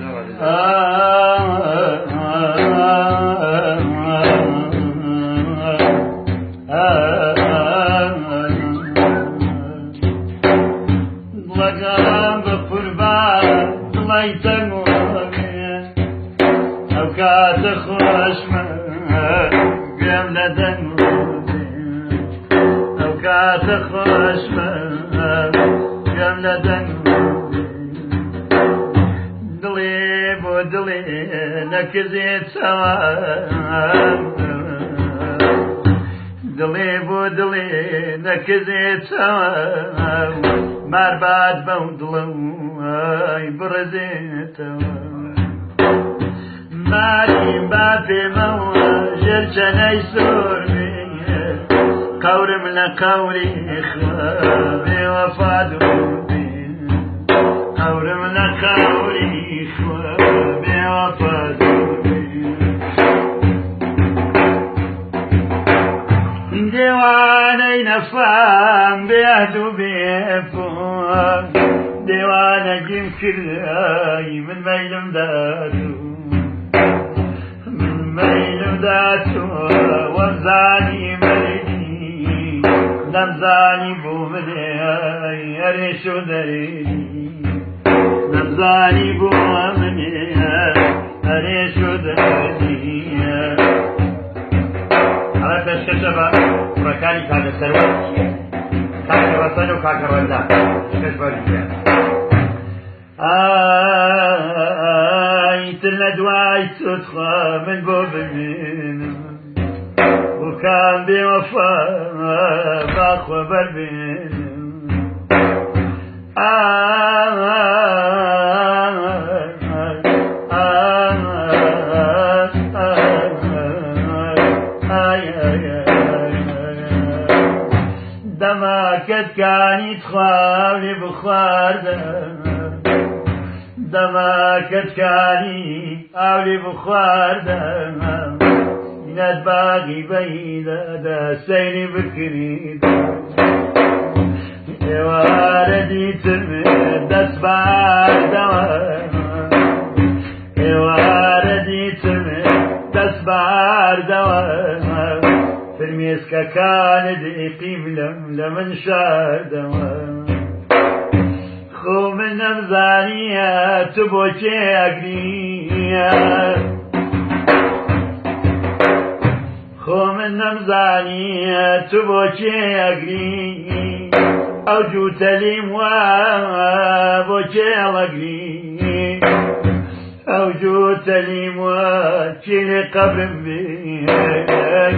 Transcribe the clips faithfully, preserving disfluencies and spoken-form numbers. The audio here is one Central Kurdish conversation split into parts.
لقام بقربان الله يتموني أوقات خوش ما قام لدنوني أوقات خوش ما قام لدنوني دلي بودلي نكزيت سوام دلي بودلي نكزيت سوام مرباد بودلو اي برزيتو مالي بابي مو جرجني سوري قورم لقوري خوابي وفادو قورم لقوري خوابي وفادو ديواني نفام بيهدو بيفون ديوانا جيم كراي من ميلم داتو من ميلم داتو ومزاني مريدي نمزاني بومني أريشو دريدي نمزاني بومني أريشو دريدي على تشكشبا بركاني كان السروات كاكا وطن وكاكا ولدا تشكشبا رجال آي تلدواي تدخى من بوب المين وكان بوفا باخوة بالبين دماكت كاني تخاولي بخواردا دماكت كاني أولي بخواردا ند باقي بيدا دا سيني بكريد واردي تمد دسبار دوام واردي تمد دسبار دوام فرميسكا كان دقيم لم لمن شادوا خو من نمزانية تبوكي أقنية خو من نمزانية تبوكي أقنية أو جوت ليم وابوكي أقنية أو جوت ليم وكي قبر بيه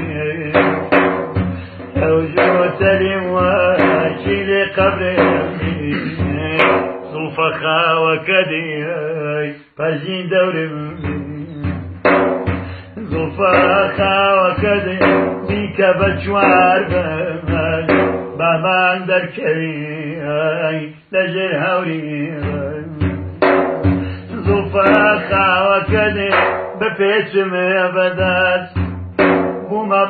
أوجوت لمواشي لقبري صلفخا وكدي فالجين دوري صلفخا وكدي بيك بجوار بامان دركري لجر هوري صلفخا وكدي ببيت مبدات وما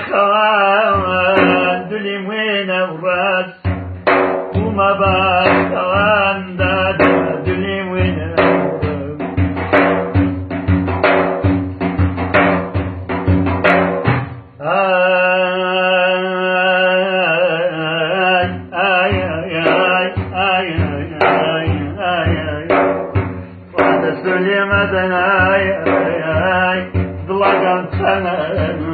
باخوان دلي وين وراس وما باخوان داد دلي وين آي آي آي آي آي آي آي وهذا سلي مدن آي آي آي ضلقان سنة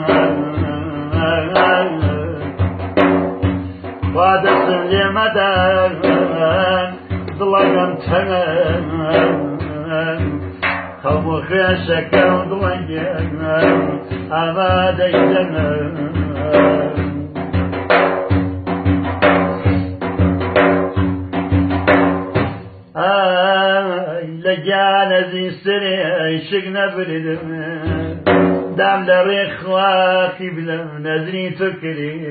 وهذا سلي مدن ضلقان سنة خوم خيشك وضلقان أما ديجنا لجانا زي سري شقنا بردم دام لريخ واخي بلم نزري تكريم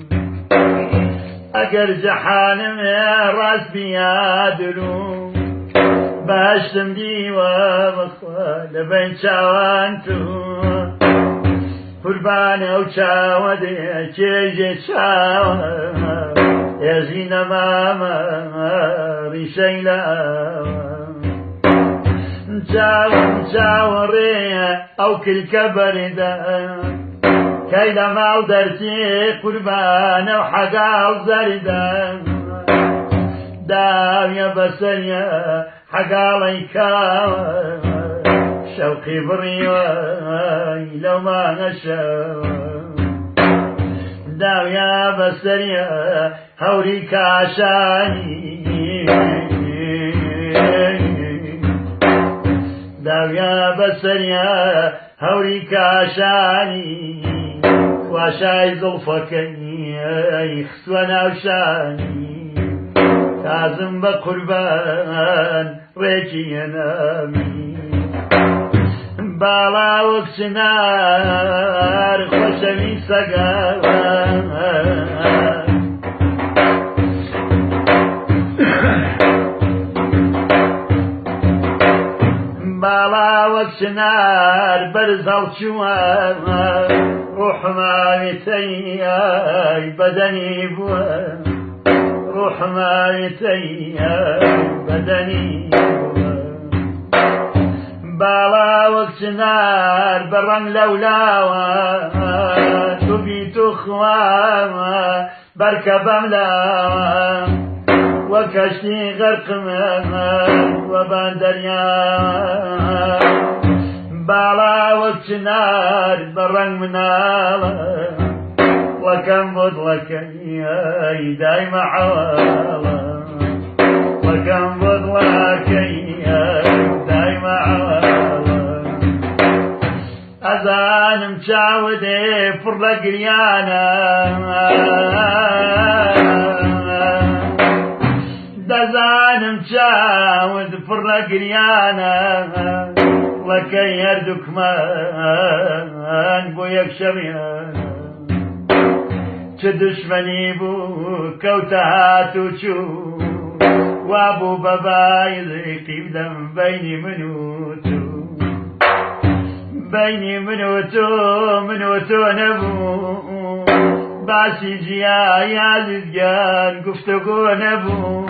اگر جحانم يا راس بيادلو باشتم ديوا بخوا لبين شاوانتو قربان او شاوة دي چيجي شاوة يا زينة ماما ريشي لاوة چاوم چاوەڕێ ئەو کلکە بەرێدا کەی لە ماڵ دەرچێ قوربانە و حەگاڵ زەردا داویە بەسەریە حەگاڵەی کاوە شەوقی بڕیوەی لەو مانگە شەوە داویە بەسەریە هەوری کاشانی داویە بەسەریە هەوری کاشانی واشای زڵفەکەی خستووە ناوشانی تازم بە قوربان ڕێکی هێنامی باڵا وەک چنار خۆشەوی سەگاوە باڵا وەک چنار بەرز هەڵچووە ڕوحماوێتەی بەدەنی بووە ڕوحماوێتەی بەدەنی بووە باڵا وەک چنار بەڕەنگ لەولاوە توبی تو خواوە بەرکە بەم لاوە وە کەشتی غەرقمە وە بەندەریا باڵا وەک چنار بەڕەنگ مناڵە وەکەم بۆ دڵەکەی دایمە عەواڵە وەکەم بۆ دڵەکەی دایمە عەواڵە ئەزانم چاودێ پڕ لە گریانە دەزانم چاود پڕ لە گریانە وەکەی هەردووکمان بۆ یەک شەڕیانە چ دشمەنی بوو کەوتە هات و چوو وا بوو بە بایزی بدەم بەینی من و تۆ بەینی من و تۆ من و تۆ نەبوو باسی جیا لزگان گفتگۆ نەبوو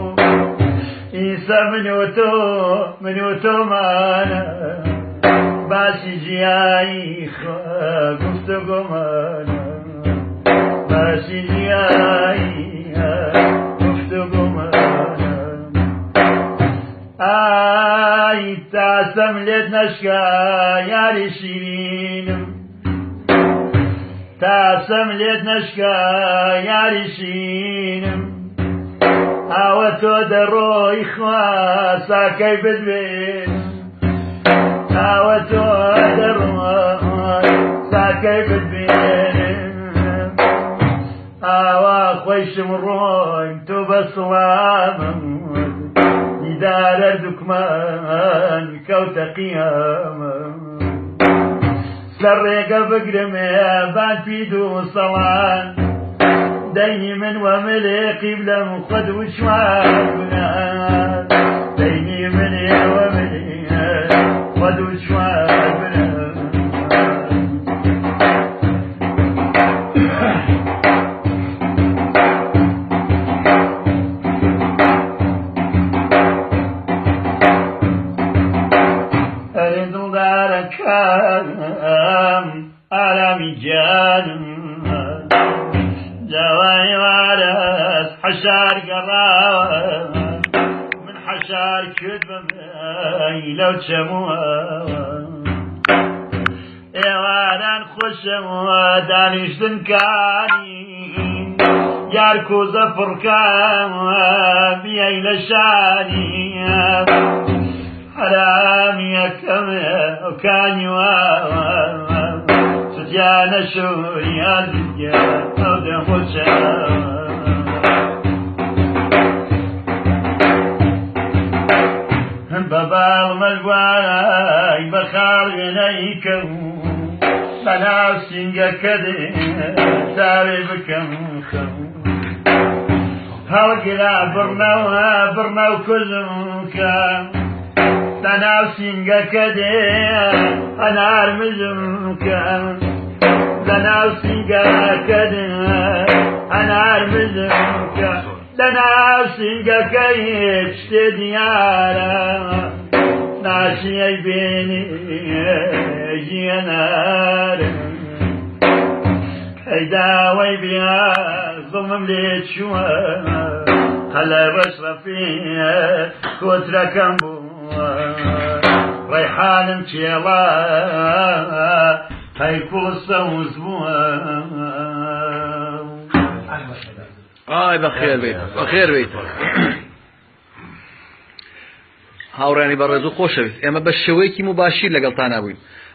ئیسا من و تۆ من و تۆمانە باسی جیایی گفتگۆمانە باسی جیایی گفتگۆمانە ئای تاسەم لێت نەشکا یاری شیرینم تاسەم لێت نەشکا یاری شیرینم ئاوە تۆ دەڕۆی خوا ساکەی بدوێن ئاوە تۆ دەڕۆی ساکەی بدوێن ئاوا خۆیشم ڕۆین تۆ بە سڵامم دیدار هەردووکمان کەوتە قیامە لە ڕێگە بگرمێ بان پید و سەڵان دەینی من وەملێ قیبلەم خۆت وچوان بنان دەینی منێ وەملێ خۆت وچوان بنان ئەرێ دڵدارەکانم ئارامی جانم جوای وارس حشار گەڕاوە من حشار کرد بەمەی لەو چەمووە ئێواران خۆشەوە دانیشتن کانی یار کۆزە پڕکاوە بیای لە شانی حرامی یەکەمە ئەو کانی واوە ستیانە شوریان دیگە ئەو دەخۆشە بە باڵ مەلوای بە خاڵ وێنەی کەم بەناو سینگەکە دێ تاوێ بکەم خەم هەڵگرا بڕنەوە بڕنە و کوزم کەم بەناو سینگەکە دێ هەنار مزم کەم لەناو سینگەکە دێ هەنار مزم کەم لەناو سینگەکەی شتێ دیارە ناشي بيني جينار هيدا ويبيا ظلم لي شوى هلا بشرفي كوترا كمبو ريحان مشيلا هاي كل الصوز آه بخير بيت بخير بيت هاوراني برزو خوش بيت اما بس شويكي مباشر لقلتانا بوين